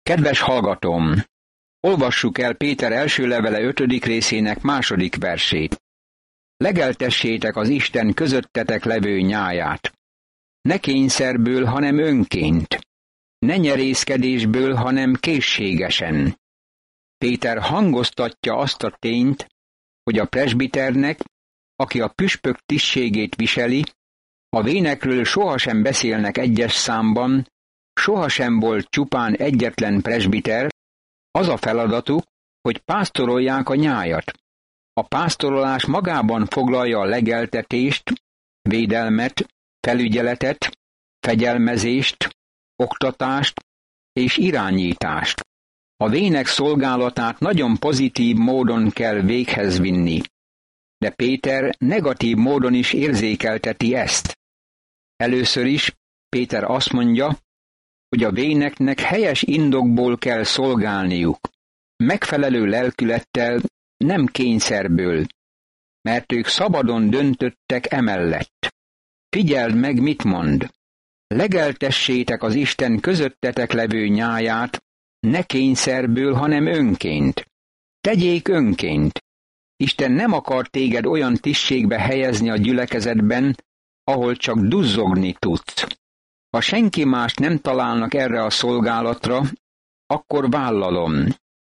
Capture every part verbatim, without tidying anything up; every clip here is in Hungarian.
Kedves hallgatóm! Olvassuk el Péter első levele ötödik részének második versét. Legeltessétek az Isten közöttetek levő nyáját. Ne kényszerből, hanem önként. Ne nyerészkedésből, hanem készségesen. Péter hangoztatja azt a tényt, hogy a presbiternek, aki a püspök tisztségét viseli, a vénekről sohasem beszélnek egyes számban, sohasem volt csupán egyetlen presbiter, az a feladatuk, hogy pásztorolják a nyájat. A pásztorolás magában foglalja a legeltetést, védelmet, felügyeletet, fegyelmezést, oktatást és irányítást. A vének szolgálatát nagyon pozitív módon kell véghez vinni, de Péter negatív módon is érzékelteti ezt. Először is Péter azt mondja, hogy a véneknek helyes indokból kell szolgálniuk, megfelelő lelkülettel, nem kényszerből, mert ők szabadon döntöttek emellett. Figyeld meg, mit mond. Legeltessétek az Isten közöttetek levő nyáját, ne kényszerből, hanem önként. Tegyék önként. Isten nem akar téged olyan tisztségbe helyezni a gyülekezetben, ahol csak duzzogni tudsz. Ha senki mást nem találnak erre a szolgálatra, akkor vállalom.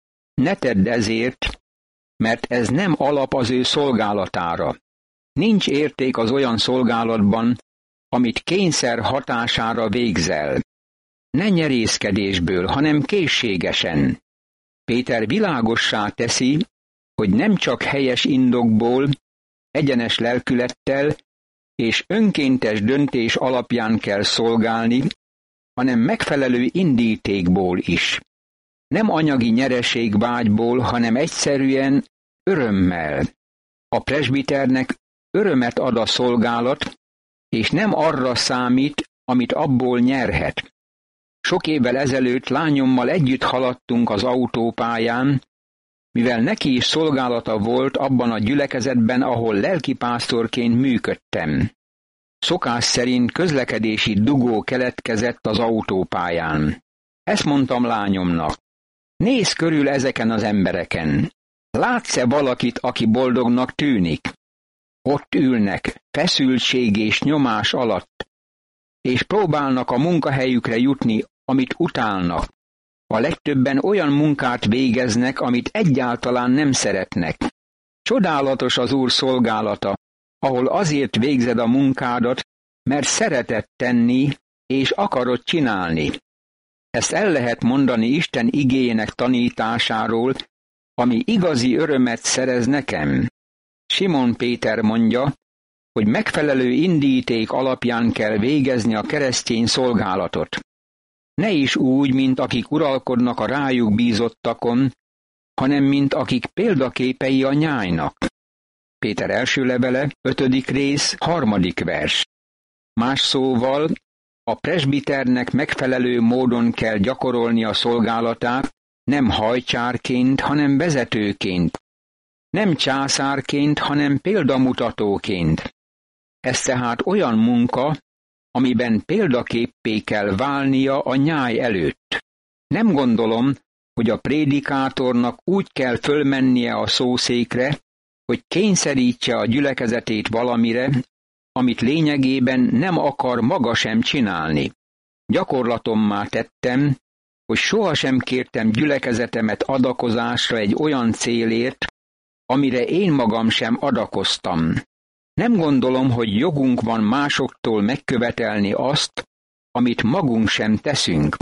Ne tedd ezért, mert ez nem alap az ő szolgálatára. Nincs érték az olyan szolgálatban, amit kényszer hatására végzel. Ne nyerészkedésből, hanem készségesen. Péter világossá teszi, hogy nem csak helyes indokból, egyenes lelkülettel és önkéntes döntés alapján kell szolgálni, hanem megfelelő indítékból is. Nem anyagi nyereségvágyból, hanem egyszerűen örömmel. A presbiternek örömet ad a szolgálat, és nem arra számít, amit abból nyerhet. Sok évvel ezelőtt lányommal együtt haladtunk az autópályán, mivel neki is szolgálata volt abban a gyülekezetben, ahol lelkipásztorként működtem. Szokás szerint közlekedési dugó keletkezett az autópályán. Ezt mondtam lányomnak. Nézz körül ezeken az embereken. Látsz-e valakit, aki boldognak tűnik? Ott ülnek, feszültség és nyomás alatt, és próbálnak a munkahelyükre jutni, amit utálnak. A legtöbben olyan munkát végeznek, amit egyáltalán nem szeretnek. Csodálatos az Úr szolgálata, ahol azért végzed a munkádat, mert szereted tenni, és akarod csinálni. Ezt el lehet mondani Isten igéjének tanításáról, ami igazi örömet szerez nekem. Simon Péter mondja, hogy megfelelő indíték alapján kell végezni a keresztény szolgálatot. Ne is úgy, mint akik uralkodnak a rájuk bízottakon, hanem mint akik példaképei a nyájnak. Péter első levele, ötödik rész, harmadik vers. Más szóval, a presbiternek megfelelő módon kell gyakorolni a szolgálatát, nem hajcsárként, hanem vezetőként. Nem császárként, hanem példamutatóként. Ez tehát olyan munka, amiben példaképpé kell válnia a nyáj előtt. Nem gondolom, hogy a prédikátornak úgy kell fölmennie a szószékre, hogy kényszerítse a gyülekezetét valamire, amit lényegében nem akar maga sem csinálni. Gyakorlatommá tettem, hogy sohasem kértem gyülekezetemet adakozásra egy olyan célért, amire én magam sem adakoztam. Nem gondolom, hogy jogunk van másoktól megkövetelni azt, amit magunk sem teszünk.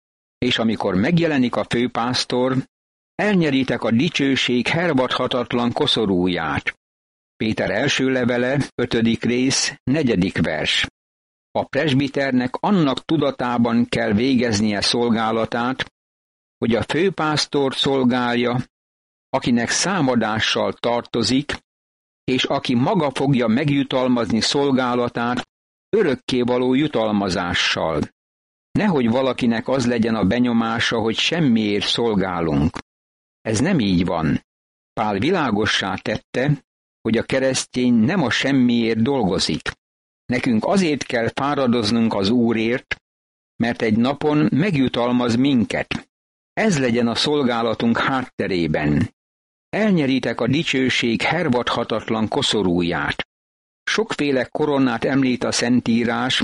És amikor megjelenik a főpásztor, elnyeritek a dicsőség hervadhatatlan koszorúját. Péter első levele, ötödik rész, negyedik vers. A presbiternek annak tudatában kell végeznie szolgálatát, hogy a főpásztor szolgálja, akinek számadással tartozik, és aki maga fogja megjutalmazni szolgálatát örökkévaló jutalmazással. Nehogy valakinek az legyen a benyomása, hogy semmiért szolgálunk. Ez nem így van. Pál világossá tette, hogy a keresztény nem a semmiért dolgozik. Nekünk azért kell fáradoznunk az Úrért, mert egy napon megjutalmaz minket. Ez legyen a szolgálatunk hátterében. Elnyeritek a dicsőség hervadhatatlan koszorúját. Sokféle koronát említ a Szentírás,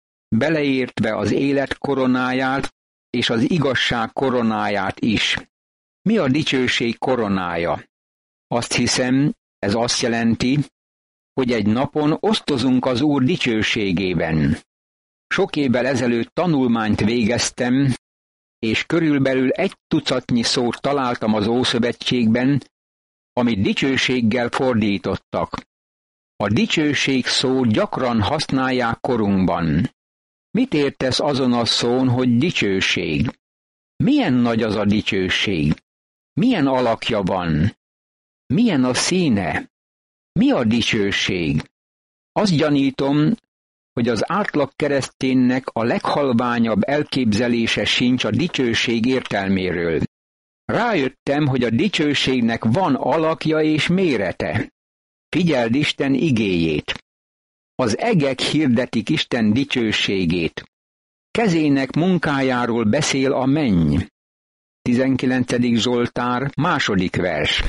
beleértve az élet koronáját és az igazság koronáját is. Mi a dicsőség koronája? Azt hiszem, ez azt jelenti, hogy egy napon osztozunk az Úr dicsőségében. Sok évvel ezelőtt tanulmányt végeztem, és körülbelül egy tucatnyi szót találtam az Ószövetségben, amit dicsőséggel fordítottak. A dicsőség szót gyakran használják korunkban. Mit értesz azon a szón, hogy dicsőség? Milyen nagy az a dicsőség? Milyen alakja van? Milyen a színe? Mi a dicsőség? Azt gyanítom, hogy az átlag kereszténynek a leghalványabb elképzelése sincs a dicsőség értelméről. Rájöttem, hogy a dicsőségnek van alakja és mérete. Figyeld Isten igéjét. Az egek hirdetik Isten dicsőségét. Kezének munkájáról beszél a menny. tizenkilencedik Zsoltár, második vers.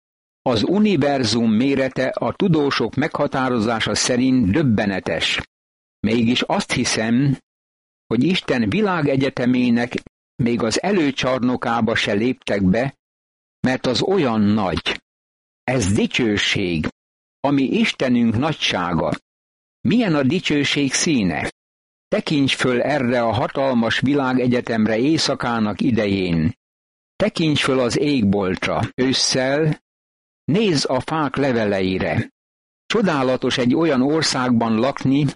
Az univerzum mérete a tudósok meghatározása szerint döbbenetes. Mégis azt hiszem, hogy Isten világegyetemének még az előcsarnokába se léptek be, mert az olyan nagy. Ez dicsőség, ami Istenünk nagysága. Milyen a dicsőség színe? Tekints föl erre a hatalmas világegyetemre éjszakának idején. Tekints föl az égboltra ősszel, nézz a fák leveleire. Csodálatos egy olyan országban lakni,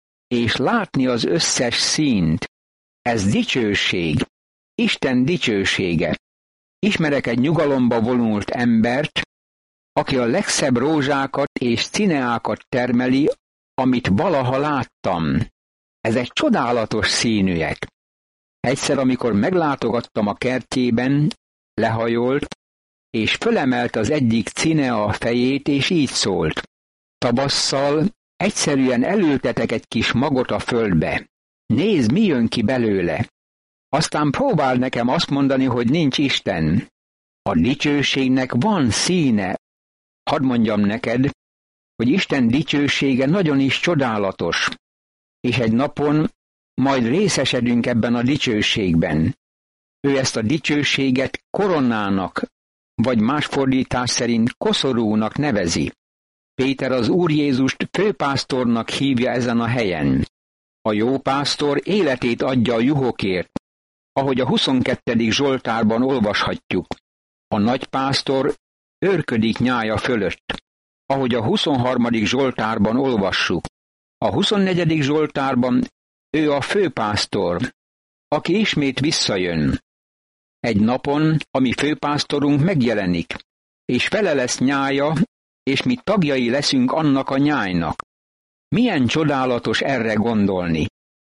és látni az összes színt. Ez dicsőség, Isten dicsősége. Ismerek egy nyugalomba vonult embert, aki a legszebb rózsákat és cineákat termeli, amit valaha láttam. Ezek csodálatos színűek. Egyszer, amikor meglátogattam a kertjében, lehajolt, és fölemelt az egyik cinea a fejét, és így szólt. Tavasszal egyszerűen elültetek egy kis magot a földbe. Nézd, mi jön ki belőle. Aztán próbál nekem azt mondani, hogy nincs Isten. A dicsőségnek van színe. Hadd mondjam neked, hogy Isten dicsősége nagyon is csodálatos. És egy napon majd részesedünk ebben a dicsőségben. Ő ezt a dicsőséget koronának, vagy más fordítás szerint koszorúnak nevezi. Péter az Úr Jézust főpásztornak hívja ezen a helyen. A jó pásztor életét adja a juhokért, ahogy a huszonkettedik Zsoltárban olvashatjuk. A nagy pásztor őrködik nyája fölött, ahogy a huszonharmadik Zsoltárban olvassuk. A huszonnegyedik Zsoltárban ő a főpásztor, aki ismét visszajön. Egy napon a mi főpásztorunk megjelenik, és fele lesz nyája, és mi tagjai leszünk annak a nyájnak. Milyen csodálatos erre gondolni.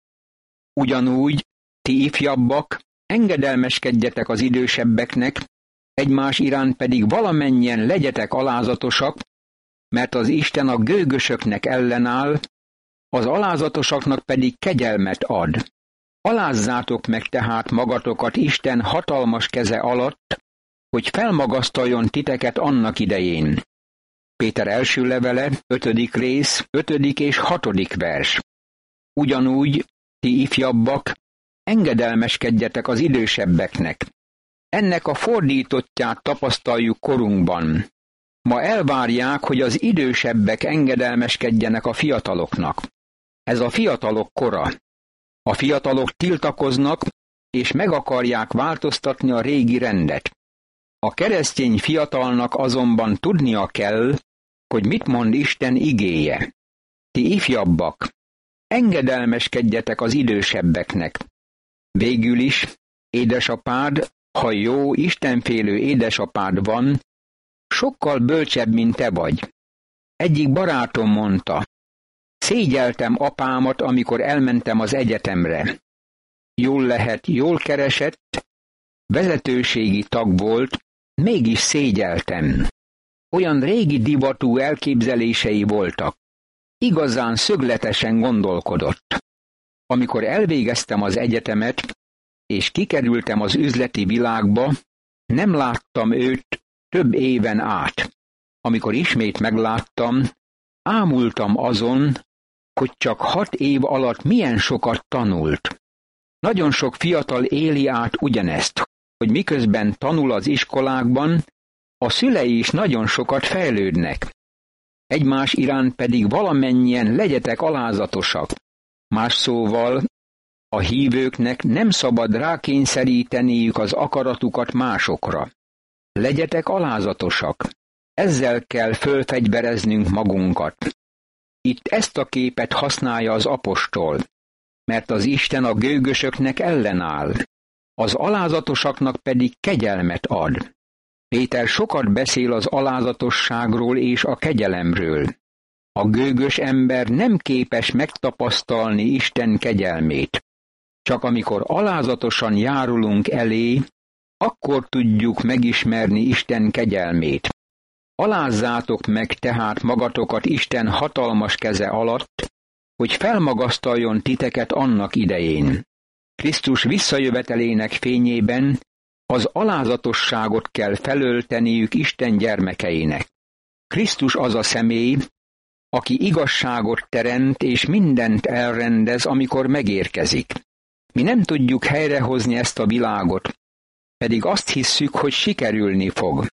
Ugyanúgy, ti ifjabbak, engedelmeskedjetek az idősebbeknek, egymás iránt pedig valamennyien legyetek alázatosak, mert az Isten a gőgösöknek ellenáll, az alázatosaknak pedig kegyelmet ad. Alázzátok meg tehát magatokat Isten hatalmas keze alatt, hogy felmagasztaljon titeket annak idején. Péter első levele, ötödik rész, ötödik és hatodik vers. Ugyanúgy, ti ifjabbak, engedelmeskedjetek az idősebbeknek. Ennek a fordítottját tapasztaljuk korunkban. Ma elvárják, hogy az idősebbek engedelmeskedjenek a fiataloknak. Ez a fiatalok kora. A fiatalok tiltakoznak, és meg akarják változtatni a régi rendet. A keresztény fiatalnak azonban tudnia kell, hogy mit mond Isten igéje. Ti ifjabbak, engedelmeskedjetek az idősebbeknek. Végül is, édesapád, ha jó, istenfélő édesapád van, sokkal bölcsebb, mint te vagy. Egyik barátom mondta, szégyeltem apámat, amikor elmentem az egyetemre. Jól lehet, jól keresett, vezetőségi tag volt, mégis szégyeltem. Olyan régi divatú elképzelései voltak. Igazán szögletesen gondolkodott. Amikor elvégeztem az egyetemet, és kikerültem az üzleti világba, nem láttam őt több éven át. Amikor ismét megláttam, ámultam azon, hogy csak hat év alatt milyen sokat tanult. Nagyon sok fiatal éli át ugyanezt, hogy miközben tanul az iskolákban, a szülei is nagyon sokat fejlődnek. Egymás iránt pedig valamennyien legyetek alázatosak. Más szóval, a hívőknek nem szabad rákényszeríteniük az akaratukat másokra. Legyetek alázatosak. Ezzel kell fölfegyvereznünk magunkat. Itt ezt a képet használja az apostol, mert az Isten a gőgösöknek ellenáll, az alázatosaknak pedig kegyelmet ad. Péter sokat beszél az alázatosságról és a kegyelemről. A gőgös ember nem képes megtapasztalni Isten kegyelmét. Csak amikor alázatosan járulunk elé, akkor tudjuk megismerni Isten kegyelmét. Alázzátok meg tehát magatokat Isten hatalmas keze alatt, hogy felmagasztaljon titeket annak idején. Krisztus visszajövetelének fényében az alázatosságot kell felölteniük Isten gyermekeinek. Krisztus az a személy, aki igazságot teremt és mindent elrendez, amikor megérkezik. Mi nem tudjuk helyrehozni ezt a világot, pedig azt hisszük, hogy sikerülni fog.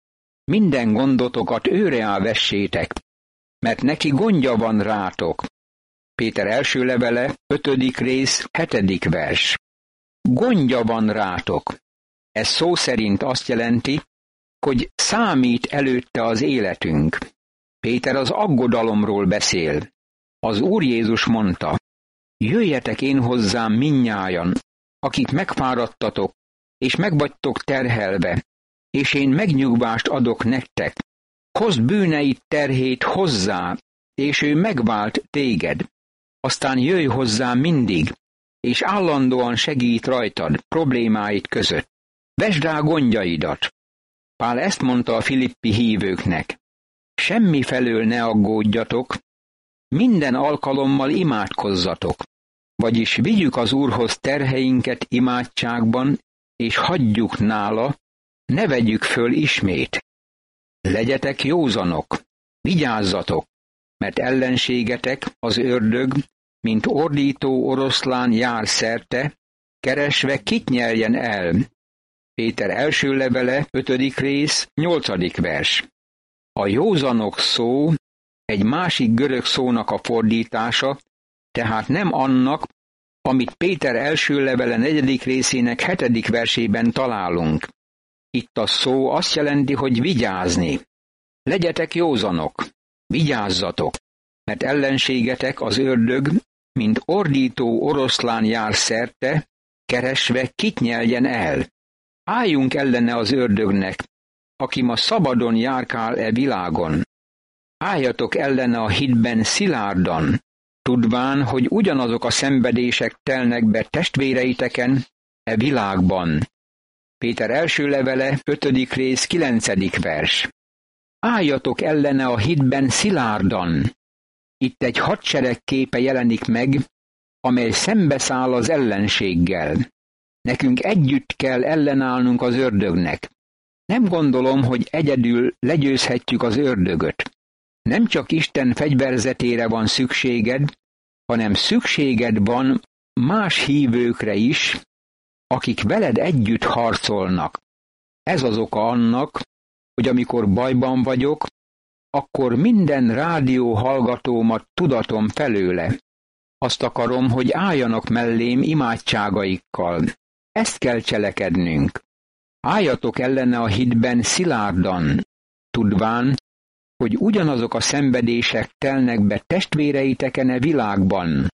Minden gondotokat őre vessétek, mert neki gondja van rátok. Péter első levele, ötödik rész, hetedik vers. Gondja van rátok. Ez szó szerint azt jelenti, hogy számít előtte az életünk. Péter az aggodalomról beszél. Az Úr Jézus mondta, jöjjetek én hozzám mindnyájan, akik megfáradtatok, és megvagytok terhelve, és én megnyugvást adok nektek. Hozd bűneid terhét hozzá, és ő megvált téged. Aztán jöjj hozzá mindig, és állandóan segít rajtad problémáid között. Vesd rá gondjaidat. Pál ezt mondta a filippi hívőknek. Semmi felől ne aggódjatok, minden alkalommal imádkozzatok. Vagyis vigyük az Úrhoz terheinket imádságban, és hagyjuk nála, ne vegyük föl ismét. Legyetek józanok, vigyázzatok, mert ellenségetek, az ördög, mint ordító oroszlán jár szerte, keresve kit nyeljen el. Péter első levele, ötödik rész, nyolcadik vers. A józanok szó egy másik görög szónak a fordítása, tehát nem annak, amit Péter első levele negyedik részének hetedik versében találunk. Itt a szó azt jelenti, hogy vigyázni. Legyetek józanok, vigyázzatok, mert ellenségetek, az ördög, mint ordító oroszlán jár szerte, keresve kit nyeljen el. Álljunk ellene az ördögnek, aki ma szabadon járkál e világon. Álljatok ellene a hitben szilárdan, tudván, hogy ugyanazok a szenvedések telnek be testvéreiteken e világban. Péter első levele, ötödik rész, kilencedik vers. Álljatok ellene a hitben szilárdan. Itt egy hadsereg képe jelenik meg, amely szembeszáll az ellenséggel. Nekünk együtt kell ellenállnunk az ördögnek. Nem gondolom, hogy egyedül legyőzhetjük az ördögöt. Nem csak Isten fegyverzetére van szükséged, hanem szükséged van más hívőkre is, akik veled együtt harcolnak. Ez az oka annak, hogy amikor bajban vagyok, akkor minden rádió hallgatómat tudatom felőle. Azt akarom, hogy álljanak mellém imádságaikkal. Ezt kell cselekednünk. Álljatok ellene a hitben szilárdan, tudván, hogy ugyanazok a szenvedések telnek be testvéreiteken e világban.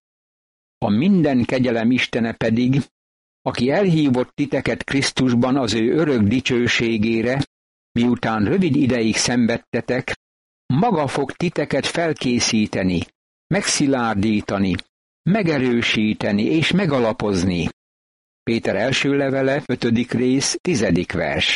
A minden kegyelem Istene pedig, aki elhívott titeket Krisztusban az ő örök dicsőségére, miután rövid ideig szenvedtetek, maga fog titeket felkészíteni, megszilárdítani, megerősíteni és megalapozni. Péter első levele, ötödik rész, tizedik vers.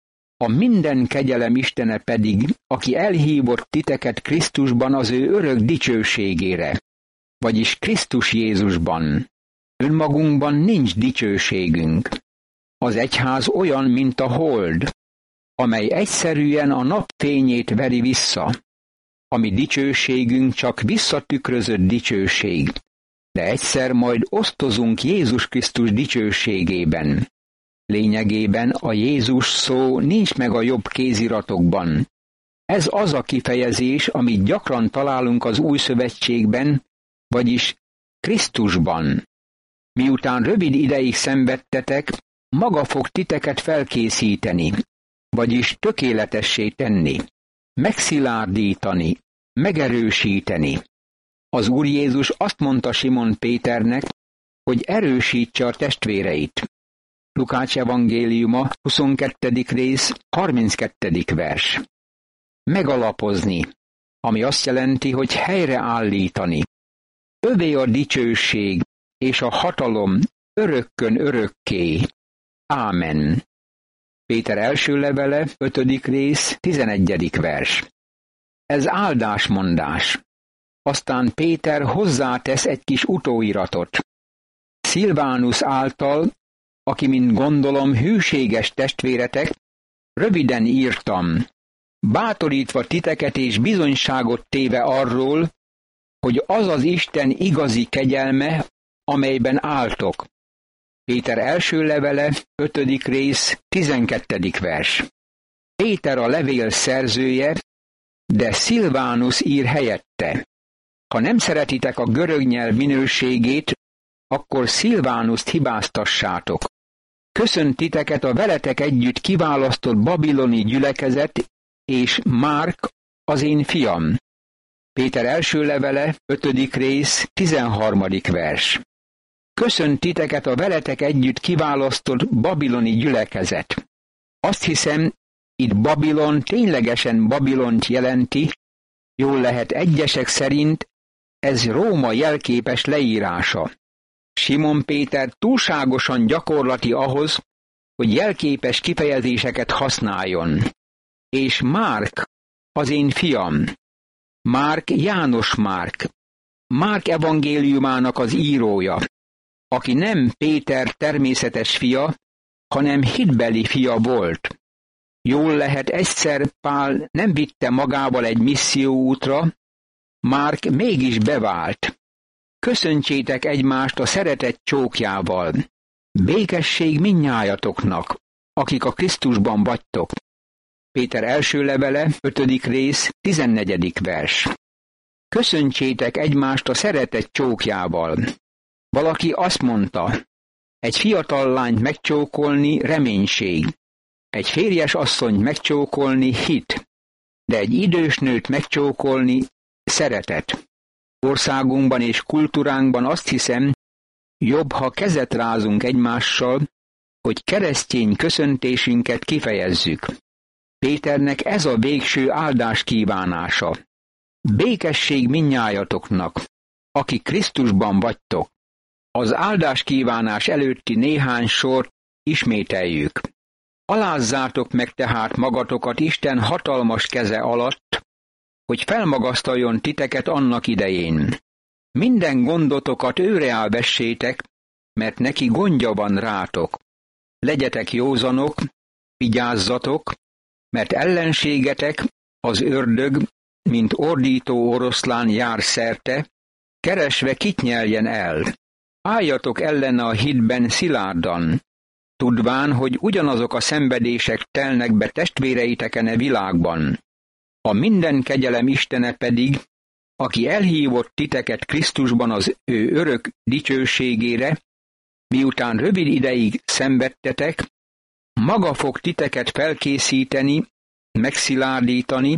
A minden kegyelem Istene pedig, aki elhívott titeket Krisztusban az ő örök dicsőségére, vagyis Krisztus Jézusban. Önmagunkban nincs dicsőségünk. Az egyház olyan, mint a hold, amely egyszerűen a napfényét veri vissza. A mi dicsőségünk csak visszatükrözött dicsőség, de egyszer majd osztozunk Jézus Krisztus dicsőségében. Lényegében a Jézus szó nincs meg a jobb kéziratokban. Ez az a kifejezés, amit gyakran találunk az Új Szövetségben, vagyis Krisztusban. Miután rövid ideig szenvedtetek, maga fog titeket felkészíteni, vagyis tökéletessé tenni, megszilárdítani, megerősíteni. Az Úr Jézus azt mondta Simon Péternek, hogy erősítse a testvéreit. Lukács evangéliuma, huszonkettedik rész, harminckettedik vers. Megalapozni, ami azt jelenti, hogy helyreállítani. Övé a dicsőség és a hatalom örökkön örökké. Ámen. Péter első levele, ötödik rész, tizenegyedik vers. Ez áldásmondás. Aztán Péter hozzátesz egy kis utóiratot. Szilvánusz által, aki, mint gondolom, hűséges testvéretek, röviden írtam, bátorítva titeket és bizonyságot téve arról, hogy az az Isten igazi kegyelme, amelyben álltok. Péter első levele, ötödik rész, tizenkettedik vers. Péter a levél szerzője, de Szilvánusz ír helyette. Ha nem szeretitek a görög nyelv minőségét, akkor Szilvánuszt hibáztassátok. Köszönt titeket a veletek együtt kiválasztott babiloni gyülekezet, és Márk, az én fiam. Péter első levele, ötödik rész, tizenharmadik vers. Köszönt titeket a veletek együtt kiválasztott babiloni gyülekezet. Azt hiszem, itt Babilon ténylegesen Babilont jelenti, jól lehet egyesek szerint, ez Róma jelképes leírása. Simon Péter túlságosan gyakorlati ahhoz, hogy jelképes kifejezéseket használjon. És Márk, az én fiam. Márk János Márk. Márk evangéliumának az írója, aki nem Péter természetes fia, hanem hitbeli fia volt. Jól lehet egyszer Pál nem vitte magával egy misszióútra, Márk mégis bevált. Köszöntsétek egymást a szeretet csókjával. Békesség mindnyájatoknak, akik a Krisztusban vagytok. Péter első levele, ötödik rész, tizennegyedik vers. Köszöntsétek egymást a szeretet csókjával. Valaki azt mondta, egy fiatal lányt megcsókolni reménység, egy férjes asszonyt megcsókolni hit, de egy idős nőt megcsókolni szeretet. Országunkban és kultúránkban azt hiszem, jobb, ha kezet rázunk egymással, hogy keresztény köszöntésünket kifejezzük. Péternek ez a végső áldás kívánása. Békesség mindnyájatoknak, akik Krisztusban vagytok. Az áldás kívánás előtti néhány sort ismételjük. Alázzátok meg tehát magatokat Isten hatalmas keze alatt, hogy felmagasztaljon titeket annak idején. Minden gondotokat őre áll vessétek, mert neki gondja van rátok. Legyetek józanok, vigyázzatok, mert ellenségetek, az ördög, mint ordító oroszlán jár szerte, keresve kit nyeljen el. Álljatok ellene a hitben szilárdan, tudván, hogy ugyanazok a szenvedések telnek be testvéreiteken e világban. A minden kegyelem Istene pedig, aki elhívott titeket Krisztusban az ő örök dicsőségére, miután rövid ideig szenvedtetek, maga fog titeket felkészíteni, megszilárdítani,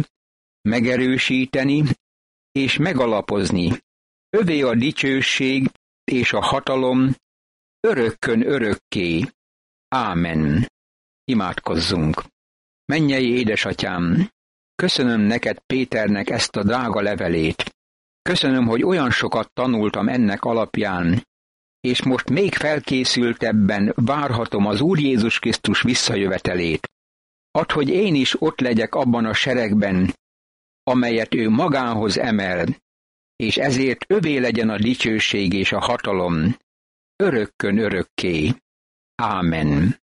megerősíteni és megalapozni. Övé a dicsőség és a hatalom örökkön örökké. Ámen. Imádkozzunk. Mennyei édesatyám, köszönöm neked Péternek ezt a drága levelét. Köszönöm, hogy olyan sokat tanultam ennek alapján, és most még felkészültebben várhatom az Úr Jézus Krisztus visszajövetelét. Add, hogy én is ott legyek abban a seregben, amelyet ő magához emel, és ezért övé legyen a dicsőség és a hatalom örökkön örökké. Ámen.